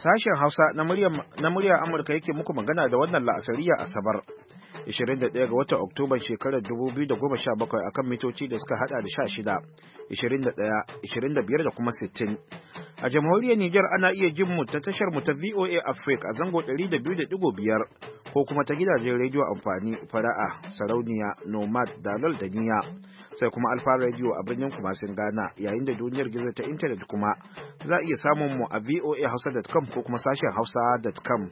Sashen Hausa na muryar Amurka yake muku magana da wannan la'asariya Asabar 21 ga watan Oktoba shekarar 2017 akan mitoci da suka hada da 16, 21, 25 da kuma 60. A jamhuriyar Nijar ana iya jin mu ta tashar mu ta VOA Africa a zango 200.5 ko kuma ta gidajen rediyo amfani Fara'a, Sarauniya, Nomad, Dalol da Niya. Sai kuma Alfa Radio a birnin Kumasin Ghana, yayin da duniyar gizo ta intanet kuma za a iya samun mu a voahausa.com ko kuma sashen hausa.com.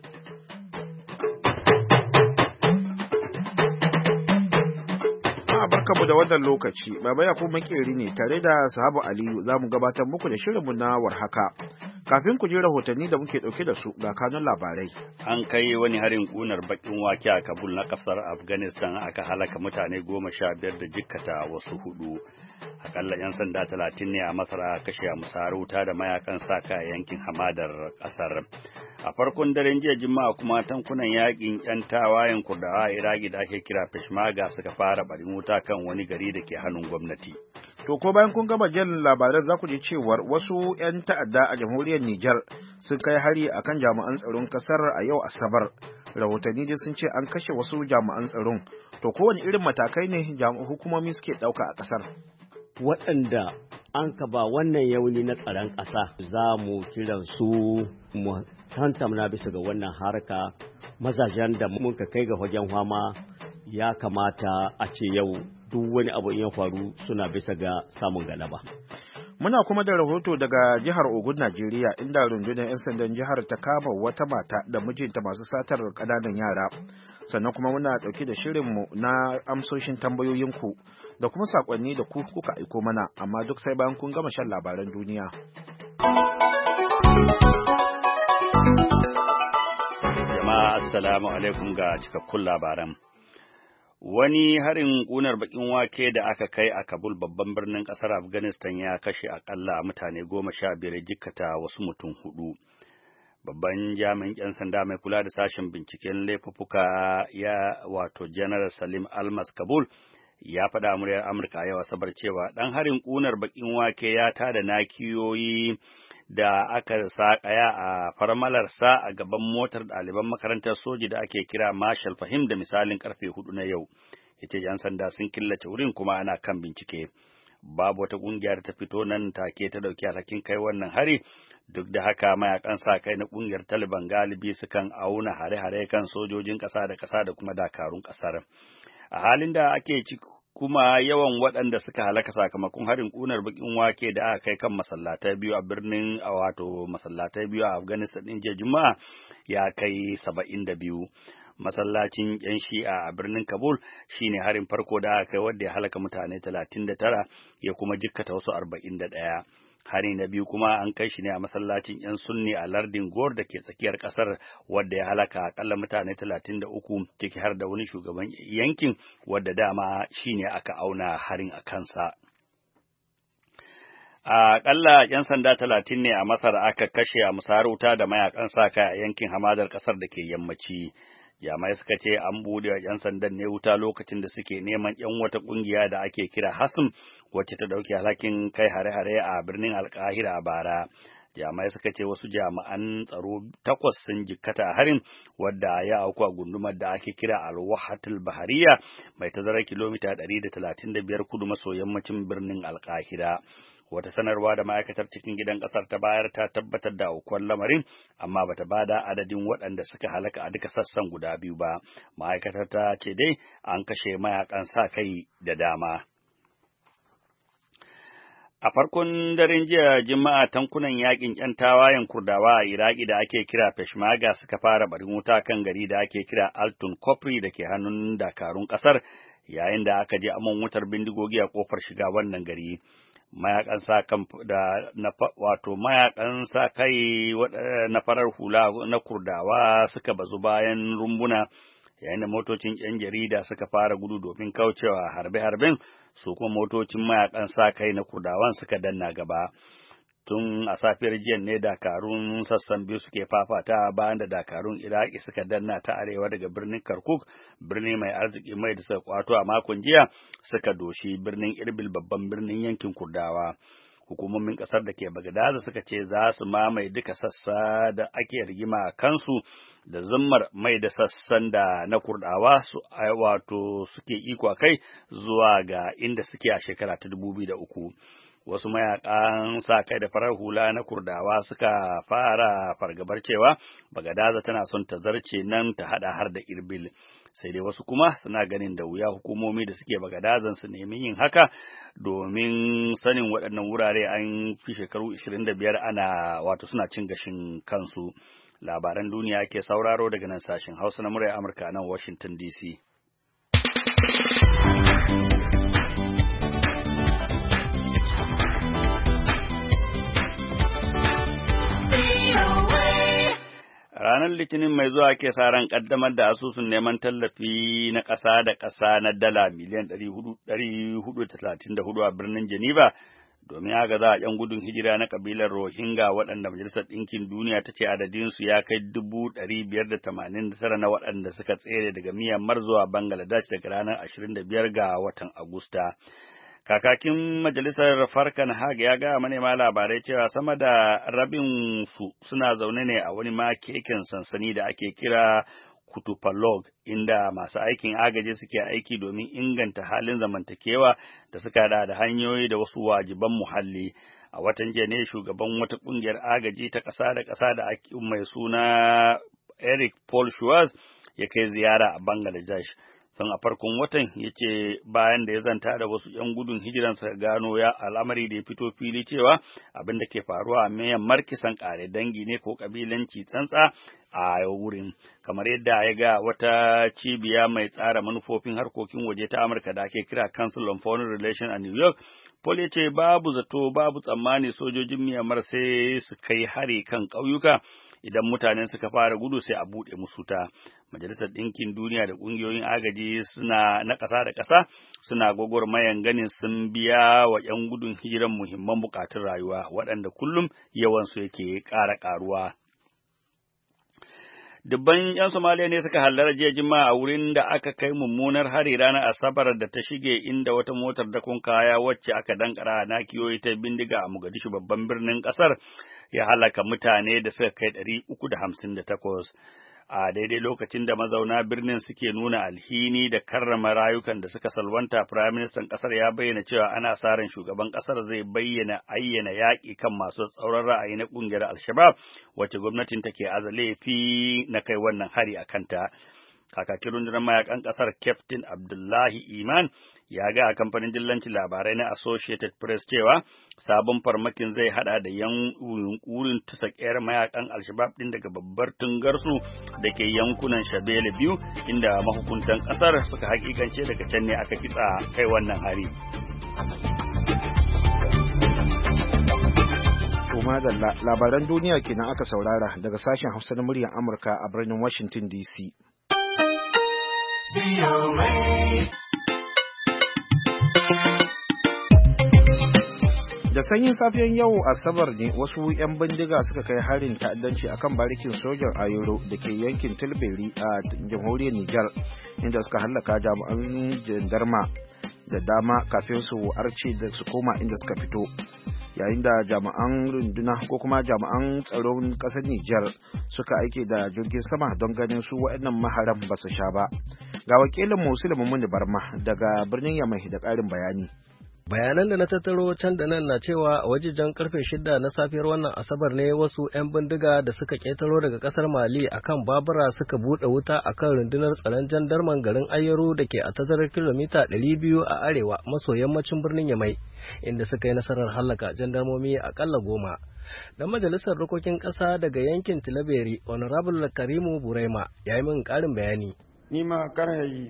Barkamu da wannan lokaci, Baba Yakubu Makeri ne tare da Sahabu Aliyu za mu gabatar muku da shirinmu na warhaka. Kafin ku ji rahotanni da muke ɗauke da su ga kanun labarai. An kai wani harin ƙunar baƙin wake a Kabul na ƙasar Afghanistan, aka halaka mutane 15 da jikkata wasu 4. Akalla 'yan sanda 30 ne a Masar aka kashe a musayar wuta da mayakan sa-kai a yankin hamadar ƙasar. A farkon daren jiya Juma'a kuma tankunan yakin 'yan tawayen Kurdawa a Iraki da ake kira Peshmerga suka fara barin wuta kan wani gari da ke hannun gwamnati. To ko bayan kun gama jin labaran za ku ji cewar wasu 'yan ta'adda a jamhuriyar Nijar sun kai hari akan jami'an tsaron kasar a yau Asabar. Rahotanni dai sun ce an kashe wasu jami'an tsaron. To kowane irin matakai ne hukumomi suke ɗauka a kasar? Waɗanda an ka ba wannan yauni na tsaron ƙasa za mu kiran su mu tantamna bisa ga wannan harka. Mazajen da muka kai ga wajen fama ya kamata a ce yau duk wani abu in ya faru suna bisa ga samun galaba. Muna kuma da rahoto daga jihar Ogun, Najeriya, inda rundunar 'yan sandan jihar ta kama wata mata da mijinta masu satar ƙananan yara. Sannan kuma muna ɗauke da shirinmu na amsoshin tambayoyinku da kuma saƙonni da kuka aiko mana, amma duk sai bayan kun gama shan labaran duniya. Jama'a assalamu alaikum ga cikakkun labaran. Wani harin ƙunar baƙin wake da aka kai a Kabul, babban birnin ƙasar Afghanistan, ya kashe akalla mutane 15, jikkata wasu mutum 4. Babban jami'in 'yan sanda mai kula da sashen binciken laifuffuka General Salim Almas Kabul ya faɗa muryar Amurka yau Asabar cewa ɗan harin ƙunar baƙin wake ya tada nakiyoyi da aka sakaya a farmalarsa a gaban motar ɗaliban makarantar soji da ake kira Marshal Fahim da misalin karfe 4 na yau. Ita 'yan sanda sun killace wurin kuma ana kan bincike. Babu wata ƙungiyar ta fito nan take ta ɗauki alhakin kai wannan hari. Duk da haka mayakan sa kai na ƙungiyar Taliban galibi sukan auna hare-hare kan sojojin ƙasa da ƙasa da kuma dakarun ƙasar. A halin da ake ciki kuma yawan waɗanda suka halaka sakamakon harin ƙunar baƙin wake da aka kai kan masallatai biyu a masallatai biyu a Afghanistan ɗin jiya Juma'a ya kai 72. Masallacin 'yan Shi'a a birnin Kabul shine harin farko da aka kai wanda ya halaka mutane 39 ya kuma jikkata wasu 41. Hari na biyu kuma an kai shi ne a masallacin 'yan Sunni a lardin Gor da ke tsakiyar ƙasar, wadda ya halaka akalla mutane 33, ciki har da wani shugaban yankin wadda dama shine aka auna harin a kansa. Aƙalla 'yan sanda 30 ne a Masar aka kashe a musayar wuta da mayakan sa kai a yankin hamadar ƙasar da ke yammaci. Jami'ai suka ce an bude wa 'yan sandan ne wuta lokacin da suke neman 'yan wata ƙungiya da ake kira Hasm, wacce ta ɗauki alhakin kai hare-hare a birnin Alƙahira a bara. Jami'ai suka ce wasu jami'an tsaro 8 sun jikkata a harin, wadda ya auku a gundumar da ake kira Al-Wahatul Bahariya, mai tazarar kilomita 135 kudu maso yammacin birnin Alƙahira. Wata sanarwa da ma'aikatar cikin gidan ƙasar ta bayar ta tabbatar da aukuwar lamarin, amma bata bada adadin waɗanda suka halaka a duka sassan guda biyu ba. Ma'aikatar ta ce dai an kashe mayakan sa kai da dama. A farkon daren jiya Juma'a tankunan yakin 'yan tawayen Kurdawa a Iraki da ake kira Peshmerga suka fara barin wuta kan gari da ake kira Altun Kopri da ke hannun dakarun ƙasar, yayin da aka je amon wutar bindigogi a kofar shiga wannan gari. Mayakan sa kai na farar hula na Kurdawa suka bazu bayan rumbuna, yayin da motocin 'yan jarida suka fara gudu domin kaucewa harbe-harben, su kuma motocin mayakan sa kai na Kurdawan suka danna gaba. Tun a safiyar jiya ne dakarun sassan biyu suke fafata bayan da dakarun Iraki suka danna ta arewa daga birnin Kirkuk, birni mai arziki mai da suka kwato a makon jiya, suka doshi birnin Irbil, babban birnin yankin Kurdawa. Hukumomin ƙasar da ke Bagadaza suka ce za su mamaye duka sassa da ake rigima a kansu da zimmar mai da sassan da na Kurdawa wato suke iko a kai zuwa ga inda suke a shekara ta 2003. Wasu mayakan sa kai da farar hula na Kurdawa suka fara fargabar cewa Bagadaza tana son ta zarce nan ta hada har da Irbil. Sai dai wasu kuma suna ganin da wuya hukumomi da suke Bagadazan su nemi yin haka domin sanin waɗannan wurare an fi shekaru 25 ana wato suna cin gashin kansu. Labaran duniya ke sauraro daga nan sashen Hausa na murya Amurka nan Washington DC. Ranar Litinin mai zuwa ke sa ran ƙaddamar da asusun neman tallafi na ƙasa da ƙasa na dala miliyan 434 a birnin Geneva domin haka za a ‘yan gudun hijira na kabilar Rohingya waɗanda Majalisar Ɗinkin Duniya ta ce adadinsu ya kai 589 na waɗanda suka tsere daga Myanmar zuwa Bangladesh daga ranar 25 ga watan Agusta. Kakakin Majalisar Farkan Hag ya gaya manema labarai cewa sama da rabin su suna zaune ne a wani makeken sansani da ake kira Kutupalong, inda masu aikin agaji suke aiki domin inganta halin zamantakewa da suka da hanyoyi da wasu wajiban muhalli. A watan jiya ne shugaban wata ƙungiyar agaji ta ƙasa da ƙasa da mai suna Eric Paul Schwartz ya kai ziyara a Bangladesh. Tun a farkon watan ya ce bayan da ya zanta da wasu ‘yan gudun hijiran suka gano ya al'amari da ya fito fili cewa abin da ke faruwa a Myanmar kisan ƙare dangi ne ko ƙabilanci tsantsa a wurin, kamar yadda ya ga wata cibiya mai tsara manufofin harkokin waje ta Amurka da ake kira Council on Foreign Relations a New York. Paul ya ce babu zato babu tsammani sojojin Myanmar sai su kai hari kan ƙauyuka. Idan mutanen suka fara gudu sai a buɗe musu ta. Majalisar Ɗinkin Duniya da ƙungiyoyin agaji suna na ƙasa da ƙasa suna gwagwarmayan ganin sun biya wa ‘yan gudun hijiran muhimman buƙatun rayuwa waɗanda kullum yawansu yake ƙara ƙaruwa. Dubban ‘yan Somaliya ne suka hallara jiya Juma'a a wurin da aka kai mummunar hari ranar Asabar da ta shige inda wata motar dakon kaya wacce aka dankara na kiyoyi ta bindiga a Mogadishu babban birnin ƙasar ya halaka mutane da suka kai 358. A daidai lokacin da mazauna birnin suke nuna alhini da karrama rayukan da suka salwanta, Firaministan ƙasar ya bayyana cewa ana sa ran shugaban ƙasar zai ayyana yaƙi kan masu tsauran ra'ayi na ƙungiyar Al-Shabaab wacce gwamnatin take laifi na kai wannan hari a kanta. Kakakin rundunar mayakan ƙasar Captain Abdullahi Iman ya ga a kamfanin dillancin labarai na Associated Press cewa sabon farmakin zai hada da yunkurin tusa ƙyar mayakan Al-Shabaab din daga babbar tungarsu da ke yankunan Shabele biyu inda mahukuntan ƙasar suka hakikance daga can ne aka kitsa kai wannan hari. Kuma da labaran duniya kenan aka saurara daga sashen Hausa na muryar Amurka a birnin Washington DC. Da sanyin safiyan yau Asabar ne wasu 'yan bindiga suka kai harin ta'addanci akan barikin sojan Ayoro da ke yankin Tilberi a jamhuriyar Nijar, inda suka hallaka jami'an jandarma da dama kafin su arce da su koma inda suka fito. Yayin da jami'an runduna ko kuma jami'an tsaron ƙasar Nijar suka aike da jirgin sama don ganin su waɗannan maharan ba su sha ba. Ga wakilin Musulmi Muni Barma daga birnin Yamai da ƙarin bayani. Bayanan da na tattaro can da nan na cewa a wajejen karfe 6 na safiyar wannan Asabar ne wasu 'yan bindiga da suka ketaro daga kasar Mali akan babura suka buɗe wuta akan rundunar tsaron jandarman garin Ayyaru da ke a tazarar kilomita 200 a arewa maso yammacin birnin Yamai, inda suka yi nasarar hallaka jandarmomi akalla 10. Dan majalisar dokokin ƙasa daga yankin Tilaberi, Honorable Karimu Buraima, ya yi min ƙarin bayani. Ni ma karhayi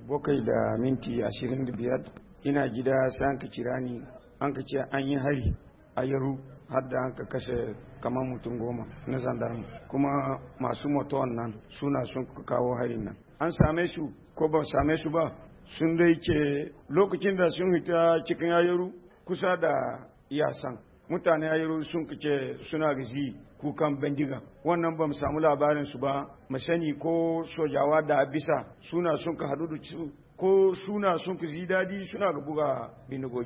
7:25 ina gida sai an ka kira ni an ka ce an yi hari a Yaru har da an ka kashe kamar mutum 10 na zandarmu, kuma masu moto nan suna sun kawo harin nan. An same su ko ba same su ba, sun dai ce lokacin da sun hita cikin Ayaru kusa da iyasan mutane Ayaru sun kace suna gaji kukan bindiga. Wannan ba mu samu labarin su ba, mu sani ko sojawa da bisa suna sun ka hadu da su ko suna sun ka ji dadi suna ga buga bindigogi.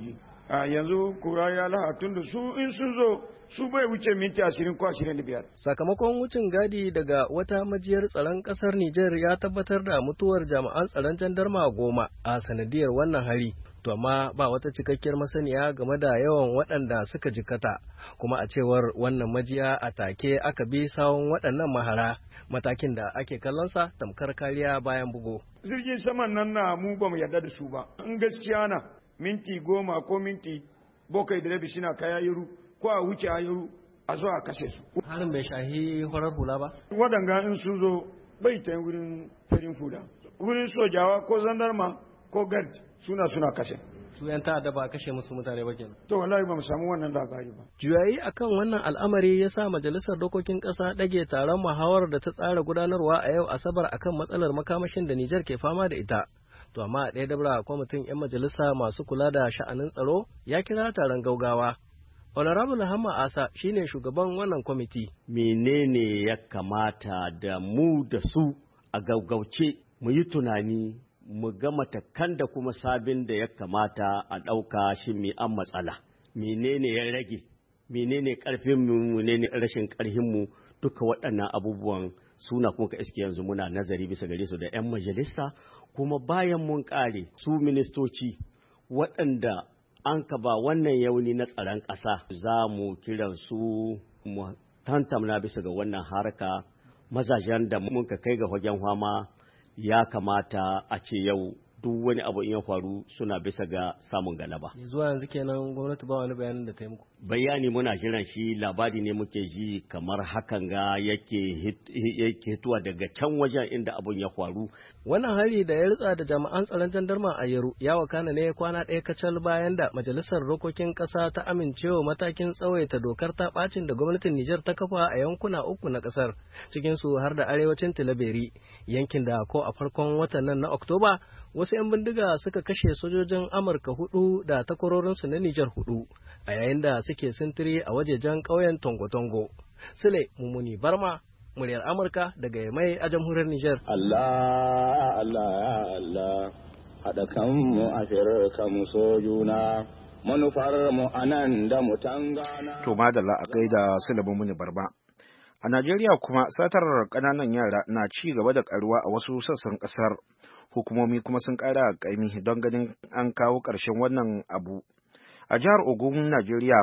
yanzu kura ya laha tun da su in sun zo su bai wuce minti 20 ko 25. Sakamakon wucin gadi daga wata majiyar tsaron kasar Nijar ya tabbatar da mutuwar jami'an tsaron jandarma 10 a sanadiyar wannan hari. To amma ba wata cikakkiyar masaniya game da yawan waɗanda suka jikata, kuma a cewar wannan majiya a take aka bi sawun waɗannan mahara, matakin da ake kallonsa tamkar kariya bayan bugo. Jirgin saman nan na mu ba mu yarda da su ba, in gaskiya na minti 10 ko minti 7 da rabi suna kaya yuru ko a wuce a yuru a zo a kashe su. Harin bai shahi horar hula ba? Waɗanga in sun zo bai ta wurin farin fuda, wurin sojawa ko zandarma ko gard suna kashe. Su yan ta'adda ba kashe musu mutane ba kenan. To wallahi ba mu samu wannan labari ba. Juyayi akan wannan al'amari ya sa majalisar dokokin ƙasa ɗage taron muhawarar da ta tsara gudanarwa a yau Asabar akan matsalar makamashin da Nijar ke fama da ita. To amma a ɗaya dabra kwamitin 'yan majalisa masu kula da sha'anin tsaro ya kira taron gaugawa. Honorable Hamma Asa shine shugaban wannan kwamiti. Menene ya kamata da mu da su a gaugauce mu yi tunani mu ga matakan da kuma sabin da ya kamata a ɗauka shi mai an matsala. Menene ya rage, menene ƙarfinmu, menene rashin ƙarfinmu, duka waɗannan abubuwan suna kuma ka iske yanzu muna nazari bisa gare su da 'yan majalisa, kuma bayan mun ƙare su ministoci waɗanda an ka ba wannan yauni na tsaron ƙasa za mu kiran su mu tantamna bisa ga wannan harka mazajen da mun ka kai ga fagen fama ya kamata a ce yau duk wani abu in ya faru suna bisa ga samun galaba. Zuwa yanzu kenan gwamnati ba wani bayanin da ta yi muku? Bayani muna jiran shi, labari ne muke ji kamar hakan ga yake hituwa daga can wajen inda abun ya faru. Wannan hari da ya ritsa da jami'an tsaron jandarma a Yaru ya wakana ne kwana ɗaya kacal bayan da majalisar dokokin ƙasa ta amincewa matakin tsawaita dokar ta ɓacin da gwamnatin Nijar ta kafa a yankuna 3 na ƙasar, cikinsu har da arewacin Tilaberi, yankin da ko a farkon watan nan na Oktoba wasu 'yan bindiga suka kashe sojojin Amurka 4 da takwarorinsu na Nijar 4 a yayin da suke sintiri a wajejen ƙauyen Tongo-Tongo. Sule Mumuni Barma, muryar Amurka daga Yamai a jamhuriyar Nijar. Allah, Allah, ya Allah, haɗa kanmu a kanmu so juna, manufar mu anan da mu tangana. To madalla a gaida Sule Mumuni Barma. A Najeriya kuma satar ƙananan yara na ci gaba da ƙaruwa a wasu sassan ƙasar. Hukumomi kuma sun ƙara ƙaimi don ganin an kawo ƙarshen wannan abu. A jihar Ogun, Najeriya,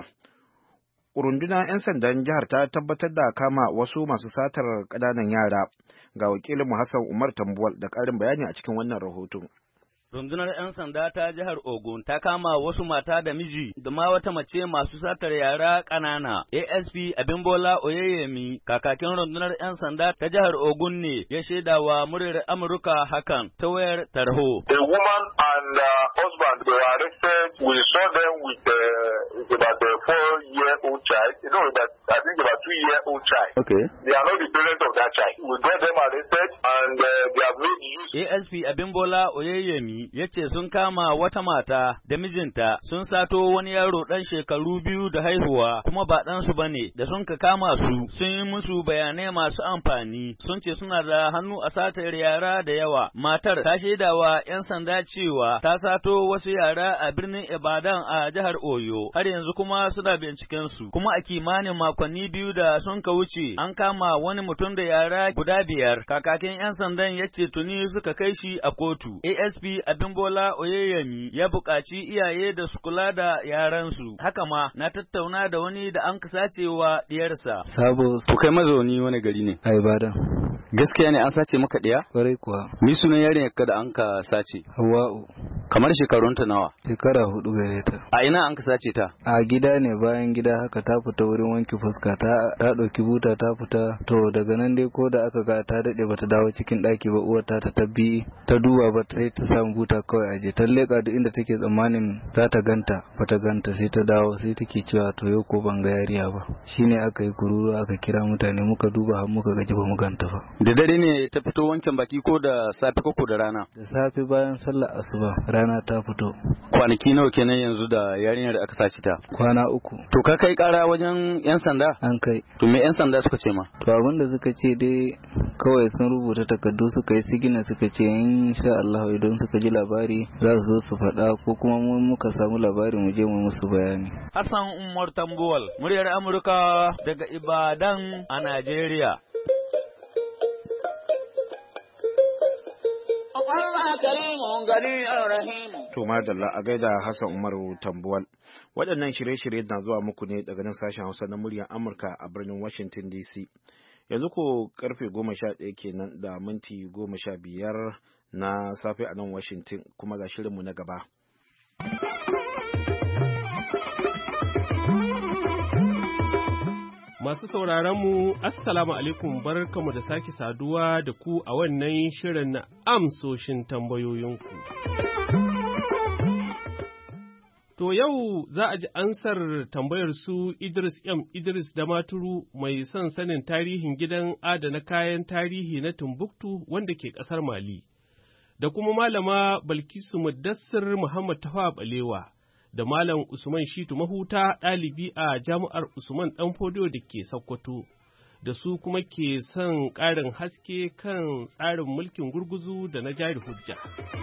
rundunar 'yan sandan jihar ta tabbatar da kama wasu masu satar ƙananan yara. Ga wakilinmu Hassan Umar Tambuwal da ƙarin bayani a cikin wannan rahoton. Rundunar 'yan sanda ta jihar Ogun ta kama wasu mata da miji da ma wata mace masu satar yara ƙanana. ASP Abimbola Oyeyemi, kakakin rundunar 'yan sanda ta jihar Ogun ne ya shaida wa muryar Amurka hakan ta wayar tarho. A woman and husband they were arrested. We saw them with about a 4-year-old child. You know that I think about 2-year-old child. Okay. They are not the parents of that child. We got them arrested and they have made use. ASP Abimbola Oyeyemi ya ce sun kama wata mata da mijinta sun sato wani yaro ɗan shekaru 2 da haihuwa kuma ba ɗansu ba ne, da sun ka kama su sun yi musu bayanai masu amfani, sun ce suna da hannu a satar yara da yawa. Matar ta shaidawa 'yan sanda cewa ta sato wasu yara a birnin Ibadan a jihar Oyo, har yanzu kuma suna binciken su, kuma a kimanin makonni 2 da sun ka wuce an kama wani mutum da yara guda 5. Kakakin 'yan sandan ya ce tuni suka kai shi a kotu. ASP Abimbola Oyeyemi ya buƙaci iyaye da su kula da yaransu. Haka ma na tattauna da wani da an sace wa diyarsa. Sabo, ku kai mazauni wani gari ne? A Ibadan. Gaskiya ne an sace maka ɗiya? Kwarai kuwa. Ni sunan yarinyar ka da an ka sace? Hawwa'u. Kamar shekarunta nawa? Shekara 4 gare ta. A ina an ka sace ta? A gida ne, bayan gida haka ta fita wurin wanke fuska, ta ɗauki buta ta fita. To daga nan dai ko da aka ga ta daɗe bata dawo cikin ɗaki ba, uwar ta tabbi ta duba ba sai ta samu buta kawai aje. Ta leƙa duk inda take tsammanin za ta ganta, bata ganta, sai ta dawo sai take cewa to yau ko ban ga yariya ba. Shine aka yi kururu aka kira mutane muka duba har muka gaji ba mu ganta ba. Da dare ne ta fito wankin baki ko da safe ko da rana? Da safe bayan sallar asuba. rana ta fito. Kwanaki nawa kenan yanzu da yarinyar da aka sace ta? Kwana 3. To ka kai kara wajen yan sanda? An kai. To me yan sanda suka ce ma? To abin da suka ce dai kawai sun rubuta takardu suka yi sigina suka ce insha Allah idan suka ji labari za su zo su faɗa ko kuma mun muka samu labari mu je mu musu bayani. Hassan Umar Tambuwal, muryar Amurka daga Ibadan a Najeriya. To madalla a gaida Hassan Umaru Tambuwal. Waɗannan shirye-shirye na zuwa muku ne daga nan sashen Hausa na muryar Amurka a birnin Washington DC. Yanzu ko karfe 11 kenan da minti 15 na safe a nan Washington, kuma ga shirinmu na gaba. Masu sauraronmu, Assalamu alaikum, barkamu da sake saduwa da ku a wannan shirin na amsoshin tambayoyinku. To yau za a ji ansar tambayar su Idris M. Idris Damaturu mai son sanin tarihin gidan adana kayan tarihi na Timbuktu wanda ke ƙasar Mali, da kuma Malama Balkisu Muddassir Muhammad Tafa Balewa. Da Malam Usman Shitu Mahuta ɗalibi a Jami'ar Usman Ɗanfodiyo da ke Sokoto, da su kuma ke son ƙarin haske kan tsarin mulkin gurguzu da na jari hujja.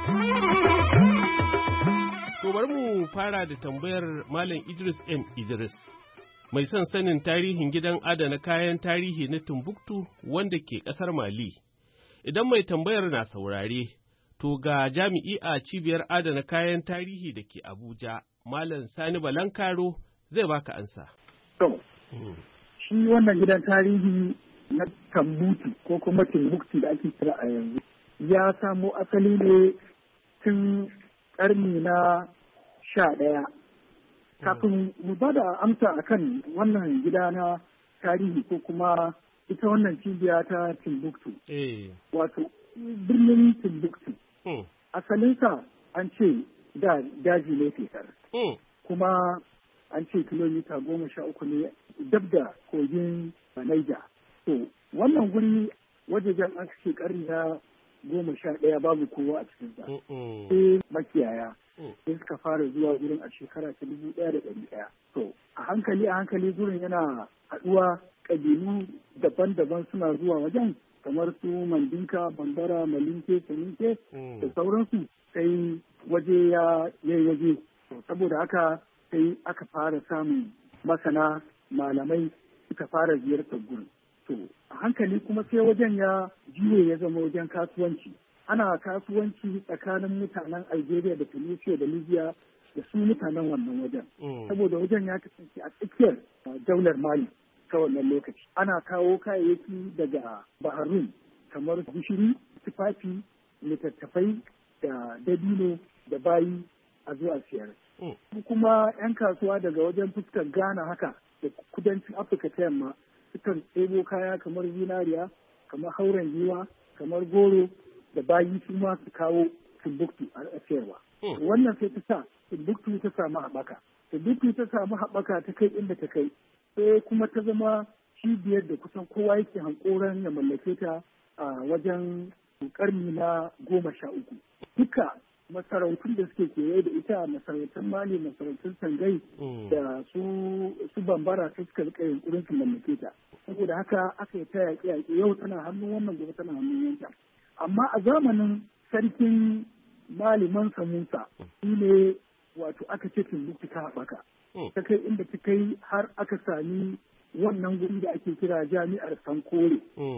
To bari mu fara da tambayar Malam Idris M. Idris, mai son sanin tarihin gidan adana kayan tarihi na Timbuktu wanda ke ƙasar Mali. Idan mai tambayar na saurare, to ga jami'i a cibiyar adana kayan tarihi da ke Abuja, Malam Sani Balankaro zai baka ansa. To, shi wannan gidan tarihi na Timbuktu ko kuma Timbuktu da ake kira a yanzu ya samo asali ne tun ƙarni na 11. Kafin mu ba da amsa akan wannan gida na tarihi ko kuma ita wannan cibiya ta Timbuktu. Wato, birnin Timbuktu. Asalinsa an ce da daji ne fesar. Kuma an ce kilomita 13 ne dab da kogin Niger. To, wannan guri wajejen an ce ƙarni na 11 babu kowa a cikinsa. Sai makiyaya. Sai suka fara zuwa gurin a shekara ta 1100. To, a hankali gurin yana haɗuwa ƙabilu daban-daban suna zuwa wajen kamar su Mandinka, Bambara, Malinke, Saninke da sauransu, sai waje ya yi waje. Saboda haka sai aka fara samun masana malamai suka fara ziyartar gurin. To, a hankali kuma sai wajen ya juye ya zama wajen kasuwanci. Ana kasuwanci tsakanin mutanen Algeria da Tunisia da Libya da su mutanen wannan wajen. Saboda wajen ya kasance a tsakiyar daular Mali ta wannan lokaci. Ana kawo kayayyaki daga Baharun kamar gishiri, tufafi, littattafai da dabino da bayi a zuwa siyar. Kuma 'yan kasuwa daga wajen fuskar Ghana haka da kudancin Afirka ta yamma sukan ɗebo kaya kamar zinariya, kamar hauren giwa, kamar goro da bayi su ma su kawo Timbuktu a siyarwa. Wannan sai ta sa Timbuktu ta samu haɓaka. Timbuktu ta samu haɓaka ta kai inda ta kai. Sai kuma ta zama cibiyar da kusan kowa yake hankoran ya mallake ta a wajen ƙarni na 13. Duka masarautun da suke kewaye da ita, masarautun Mali, masarautun Sangai da su Bambara su suka rika yunkurin su mallake ta. Saboda haka aka yi ta yaƙe-yaƙe, yau tana hannun wannan, gobe tana hannun yanka. Amma a zamanin sarkin Mali Mansa Musa shi ne wato aka ce Timbuktu ta haɓaka. Ta kai inda ta kai har aka sami wannan guri da ake kira Jami'ar Sankore.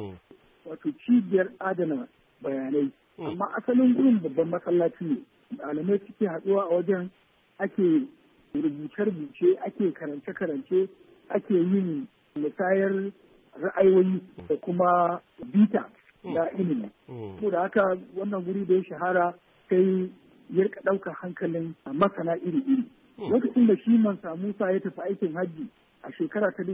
Wato cibiyar adana bayanai. Amma asalin gurin babban masallaci ne. Malamai suke haɗuwa a wajen, ake rubuce-rubuce, ake karance-karance, ake yin musayar ra'ayoyi da kuma bita na ilimi. Saboda haka wannan guri da ya shahara sai ya rika ɗaukar hankalin masana iri-iri. Lokacin da shi Mansa Musa ya tafi aikin hajji a shekara ta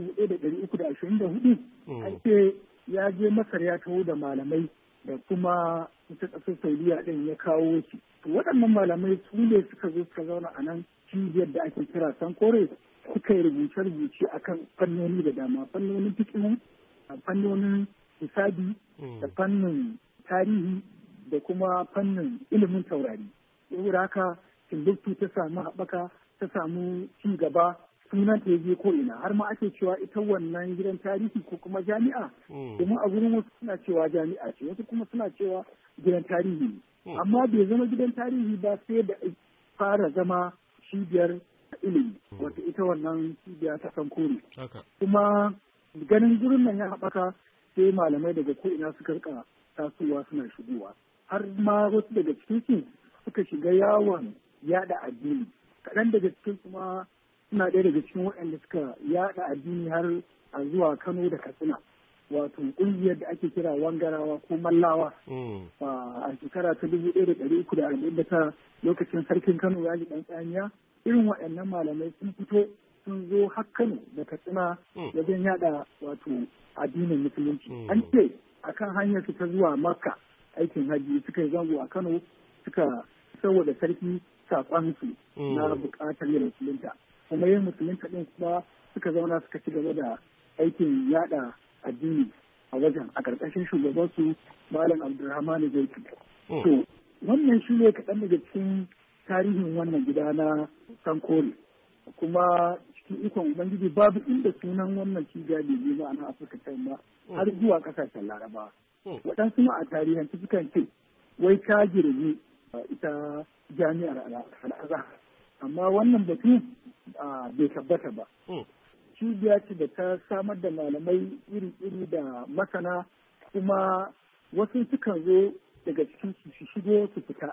1324, an ce ya je Masar ya taho da malamai da kuma ita ƙasar Saudiya ɗin ya kawo shi. Waɗannan malamai su ne suka zo suka zauna a nan cibiyar da ake kira Sankore, suka yi rubuce-rubuce akan fannoni da dama, fannonin fikihu, fannonin hisabi, da fannin tarihi da kuma fannin ilimin taurari. saboda haka Timbuktu ta samu haɓaka, ta samu ci gaba, sunan ta je ko ina, har ma ake cewa ita wannan gidan tarihi ko kuma jami'a, domin a gurin wasu suna cewa jami'a ce, wasu kuma suna cewa gidan tarihi ne. Amma bai zama gidan tarihi ba sai da fara zama cibiyar ilimi, wata ita wannan cibiya ta Sankore. Kuma ganin gurin nan ya haɓaka, sai malamai daga ko ina suka rika tasowa suna shigowa, har ma wasu daga cikin suka shiga yawon yada addini. Kaɗan daga cikin kuma suna ɗaya daga cikin waɗanda suka yada addini har a zuwa Kano da Katsina, wato ƙungiyar da ake kira Wangarawa ko Mallawa. A shekara ta 1349 lokacin sarkin Kano Yaji ɗan tsamiya, irin waɗannan malamai sun fito sun zo har Kano da Katsina wajen yada wato addinin musulunci. An ce akan hanyar su ta zuwa Makka aikin hajji suka yi zango a Kano, suka saboda sarki saƙonsu na buƙatar yin musulunta. Kuma yin musulunta ɗin kuma suka zauna suka ci gaba da aikin yada addini a wajen a ƙarƙashin shugabansu Malam Abdulrahman Zaiki. To wannan shi ne kaɗan daga cikin tarihin wannan gida na Sankore. Kuma cikin ikon Ubangiji babu inda sunan wannan cibiya bai je ba a nan Afirka ta yamma har zuwa ƙasashen Laraba. Waɗansu ma a tarihin sukan ce wai ta girmi ita jami'ar al'azhar, amma wannan batu bai tabbata ba. Cibiya ce da ta samar da malamai iri-iri da masana, kuma wasu sukan zo daga cikin su shigo su fita.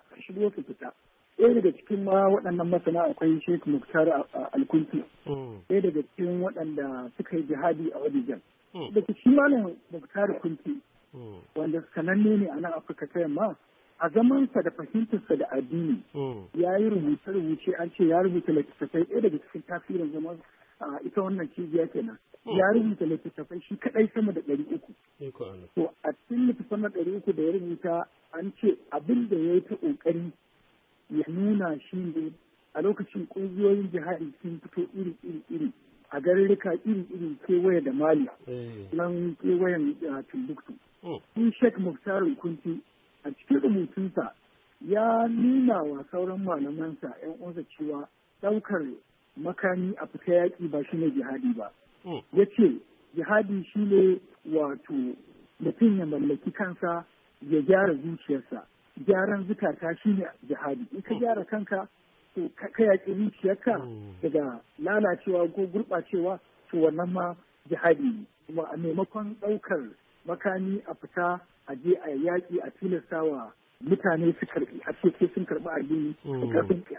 Ɗaya daga cikin ma waɗannan masana akwai Sheikh Muktar Alkunti, ɗaya daga cikin waɗanda suka yi jihadi a wajen. Daga shi Malam Muktar Kunti, wanda sananne ne a nan Afirka ta yamma, a zamansa da fahimtarsa da addini ya yi rubuce-rubuce, an ce ya rubuta littattafai, ɗaya daga cikin tasirin zaman ita wannan cibiya kenan, ya rubuta littattafai shi kaɗai sama da 300. To a cikin littattafan na 300 da ya rubuta, an ce abin da ya yi ta ƙoƙari ya nuna shi ne a lokacin ƙungiyoyin jihadi sun fito iri a garuruka iri kewaye da Mali, nan kewayen Timbuktu. Shi Sheikh Muktar Kunti a cikin rubutunsa ya nuna wa sauran malamansa 'yan uwansa cewa ɗaukar makami a fita yaƙi ba shi ne jihadi ba. Ya ce jihadi shi ne wato mutum ya mallaki kansa, ya gyara zuciyarsa. Gyaran zukata shi ne jihadi. In ka gyara kanka, to ka yaƙi zuciyarka daga lalacewa ko gurɓacewa, to wannan ma jihadi ne. Kuma a maimakon ɗaukar makami a fita a je a yaƙi a tilasta wa mutane su karɓi, a ce sai sun karɓi addini da ƙarfin ƙiya.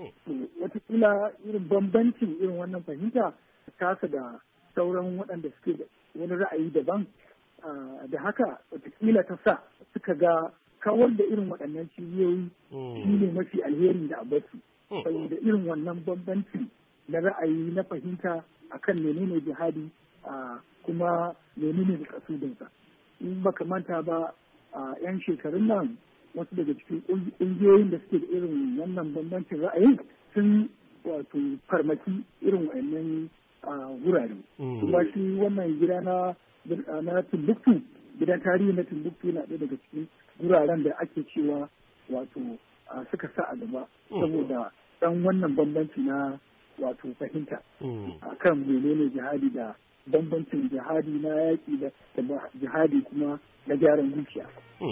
Wataƙila irin bambancin irin wannan fahimta tasa da sauran waɗanda suke da wani ra'ayi daban, da haka wataƙila ta sa suka ga kawar da irin waɗannan cibiyoyi shi ne mafi alheri da abasu. Saboda irin wannan bambancin na ra'ayi na fahimta akan menene jihadi kuma menene da kasudinsa. In baka manta ba a 'yan shekarun nan wasu daga cikin ƙungiyoyin da suke da irin wannan bambancin ra'ayin sun wato farmaki irin wa'annan wurare. Kuma shi wannan gida na Timbuktu, gidan tarihi na Timbuktu yana ɗaya daga cikin wuraren da ake cewa wato suka sa a gaba saboda ɗan wannan bambanci na wato fahimta akan menene jihadi da bambancin jihadi na yaƙi da jihadi kuma na gyaran zuciya.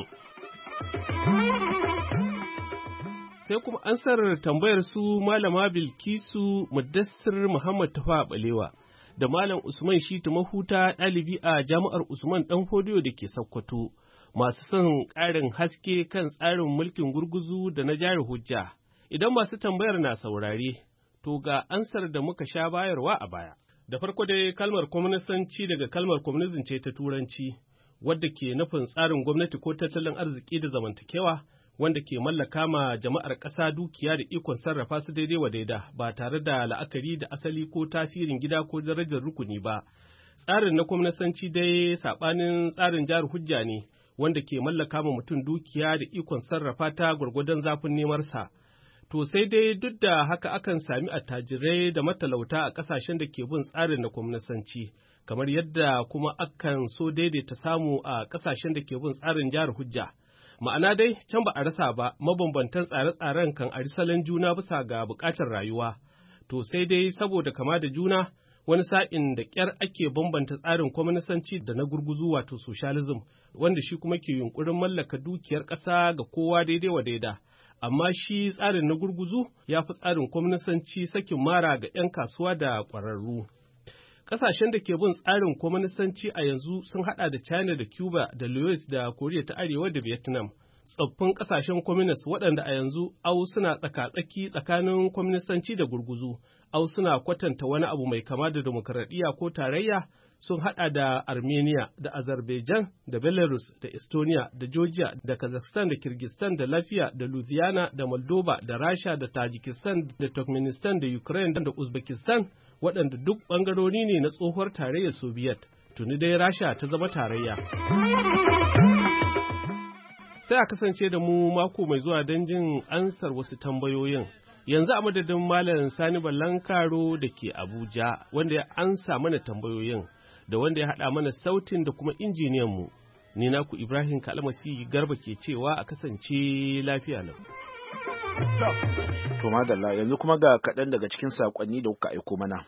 Sai kuma ansar tambayar su Malama Bilkisu Mudassir Muhammad Tafa Balewa da Malam Usman Shitu Mahuta ɗalibi a Jami'ar Usman Ɗan Fodiyo da ke Sokoto, masu son ƙarin haske kan tsarin mulkin gurguzu da na jari hujja. Idan masu tambayar na saurare, to ga ansar da muka sha bayarwa a baya. Da farko dai kalmar kwaminisanci daga kalmar kwaminisin ce ta Turanci, wadda ke nufin tsarin gwamnati ko tattalin arziki da zamantakewa, wanda ke mallaka ma jama'ar ƙasa dukiya da ikon sarrafa su daidai wa daida ba tare da la'akari da asali ko tasirin gida ko darajar rukuni ba. Tsarin na kwaminisanci dai saɓanin tsarin jari hujja ne, wanda ke mallaka ma mutum dukiya da ikon sarrafa ta gwargwadon zafin nemarsa. To sai dai duk da haka akan sami attajirai da matalauta a ƙasashen da ke bin tsarin na kwaminisanci, kamar yadda kuma akan so daidaita samu a ƙasashen da ke bin tsarin jari hujja. Ma'ana dai can ba a rasa ba mabambantan tsare-tsaren kan ari salon juna bisa ga buƙatar rayuwa. To sai dai saboda kama da juna wani sa'in da ƙyar ake bambanta tsarin kwaminisanci da na gurguzu wato socialism, wanda shi kuma ke yunkurin mallaka dukiyar ƙasa ga kowa daidai wa daida. Amma shi tsarin na gurguzu ya fi tsarin kwaminisanci sakin mara ga 'yan kasuwa da ƙwararru. Ƙasashen da ke bin tsarin kwaminisanci a yanzu sun haɗa da China da Cuba da Laos da Koriya ta Arewa da Vietnam. Tsoffin ƙasashen kwaminis waɗanda a yanzu au suna tsaka-tsaki tsakanin kwaminisanci da gurguzu, au suna kwatanta wani abu mai kama da demokaradiyya ko tarayya sun haɗa da Armenia da Azerbaijan da Belarus da Estonia da Georgia da Kazakhstan da Kyrgyzstan da Latvia da Lithuania da Moldova da Rasha da Tajikistan da Turkmenistan da Ukraine da Uzbekistan waɗanda duk ɓangarori ne na tsohuwar tarayyar Soviet. Tuni dai Rasha ta zama tarayya. Sai a kasance da mu mako mai zuwa don jin ansar wasu tambayoyin. Yanzu a madadin Malam Sani Ballankaro da ke Abuja wanda ya ansa mana tambayoyin da wanda ya haɗa mana sautin da kuma injiniyanmu. Ni naku Ibrahim Kalmasi Garba ke cewa a kasance lafiya lau. To madalla yanzu kuma ga kaɗan daga cikin saƙonni da kuka aiko mana.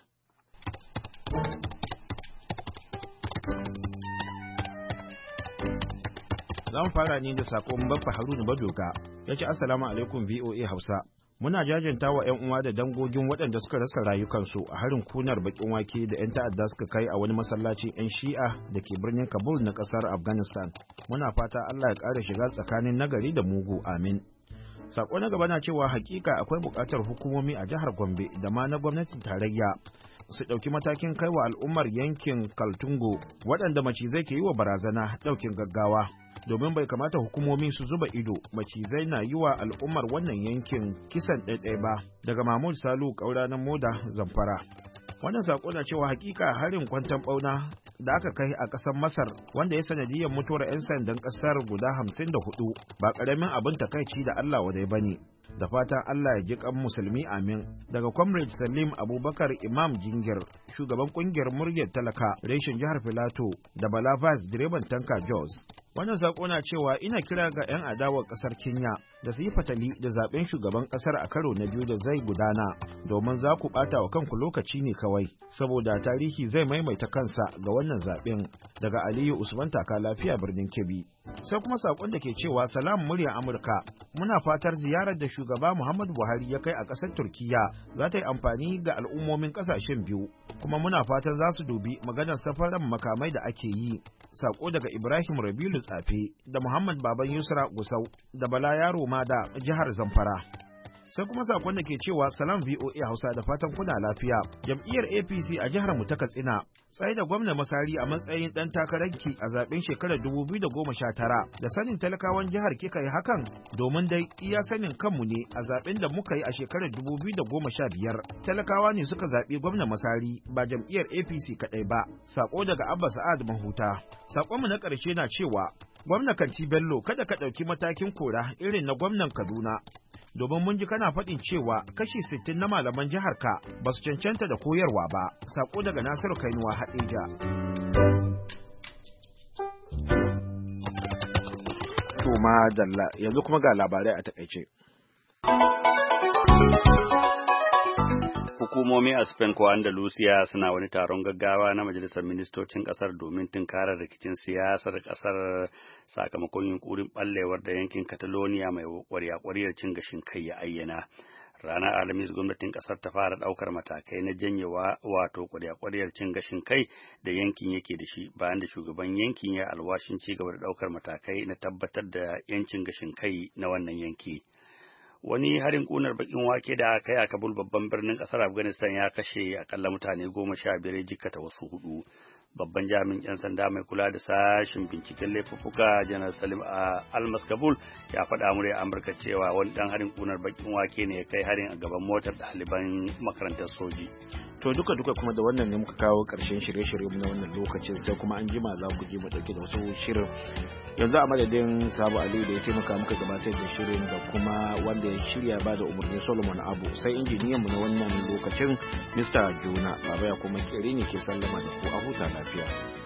Za mu fara ne da saƙon Baffa Haruna Badoga ya ce Assalamu alaikum VOA Hausa. Muna jajanta wa 'yan uwa da dangogin waɗanda suka rasa rayukansu a harin kunar bakin wake da 'yan ta'adda suka kai a wani masallacin 'yan shi'a da ke birnin Kabul na ƙasar Afghanistan. Muna fata Allah ya ƙara shiga tsakanin nagari da mugu, amin. Sako na gaba na cewa hakika akwai buƙatar hukumomi a jihar Gombe da ma na gwamnatin tarayya su ɗauki matakin kaiwa al'ummar yankin Kaltungo waɗanda macizai ke yi wa barazana ɗaukin gaggawa. Domin bai kamata hukumomi su zuba ido macizai na yi wa al'ummar wannan yankin kisan ɗaiɗai ba. Daga Mahmud Salu Kaura na Moda Zamfara. Wannan sako na cewa hakika harin kwantan ɓauna da aka kai a ƙasar Masar wanda ya sanadiyar mutuwar 'yan sandan ƙasar guda 54 ba ƙaramin abin takaici da Allah wadai bane. Da fatan Allah ya ji kan musulmi, amin. Daga Comrade Salim Abubakar Imam Jingir, shugaban kungiyar muryar talaka reshen jihar Filato, da Bala Vaz direban tanka Jos. Wannan sako na cewa ina kira ga 'yan adawar kasar Kenya da su yi fatali da zaben shugaban kasar a karo na biyu da zai gudana, domin za ku bata wa kanku lokaci ne kawai, saboda tarihi zai maimaita kansa ga wannan zaben. Daga Aliyu Usman Taka Lafiya birnin Kebbi. Sai kuma sakon da ke cewa salam murya Amurka, muna fatar ziyarar da shugaba Muhammadu Buhari ya kai a ƙasar Turkiya za ta yi amfani ga al'ummomin ƙasashen biyu, kuma muna fatan za su dubi maganar safaran makamai da ake yi. Sako daga Ibrahim Rabilu Tsafe da Muhammad Baban Yusra Gusau da Bala Yaro Mada jihar Zamfara. Sai kuma sakon da ke cewa salam VOA Hausa da fatan kuna lafiya. Jam'iyyar APC a jihar mu ta Katsina tsaye da gwamna Masari a matsayin dan takararki a zaben shekarar 2019 da sanin talakawan jihar kika yi hakan domin dai iya sanin kanmu ne a zaben da muka yi a shekarar 2015 talakawa ne suka zaɓi gwamna Masari ba jam'iyyar APC kadai ba. Sako daga Abba Sa'ad Mahuta. Sakonmu na ƙarshe na cewa gwamna Kanti Bello kada ka ɗauki matakin kora irin na gwamnan Kaduna. Domin mun ji kana faɗin cewa kashi 60 na malaman jihar ka ba su cancanta da koyarwa ba. Sako daga Nasiru Kainuwa Hadeja. To madalla, yanzu kuma ga labarai a takaice. Hukumomi a Spain ko Andalusia suna wani taron gaggawa na majalisar ministocin kasar domin tunkarar rikicin siyasar kasar sakamakon yunkurin ballewar da yankin Catalonia mai kwarya-kwaryar cin gashin kai ya ayyana. Ranar Alhamis gwamnatin kasar ta fara daukar matakai na janyewa wato kwarya-kwaryar cin gashin kai da yankin yake da shi bayan da shugaban yankin ya alwashin ci gaba da daukar matakai na tabbatar da yancin gashin kai na wannan yanki. Wani harin kunar bakin wake da aka yi a Kabul babban birnin kasar Afghanistan ya kashe akalla mutane 15 jikkata wasu 4. Babban jami'in 'yan sanda mai kula da sashin binciken laifuffuka Janar Salim Almas Kabul ya faɗa murya Amurka cewa wani dan harin kunar bakin wake ne ya kai harin a gaban motar ɗaliban makarantar soji. To duka kuma da wannan ne muka kawo ƙarshen shirye-shirye na wannan lokacin, sai kuma an jima za ku ji mu dauke da wasu shirin. Yanzu a madadin Sabu Aliyu da ya taimaka muka gabatar da shirin da kuma wanda ya shirya ba da umarni Solomon Abu, sai injiniyan mu na wannan lokacin Mr. Juna Baba ya kuma kere ne ke sallama da ku a huta lafiya.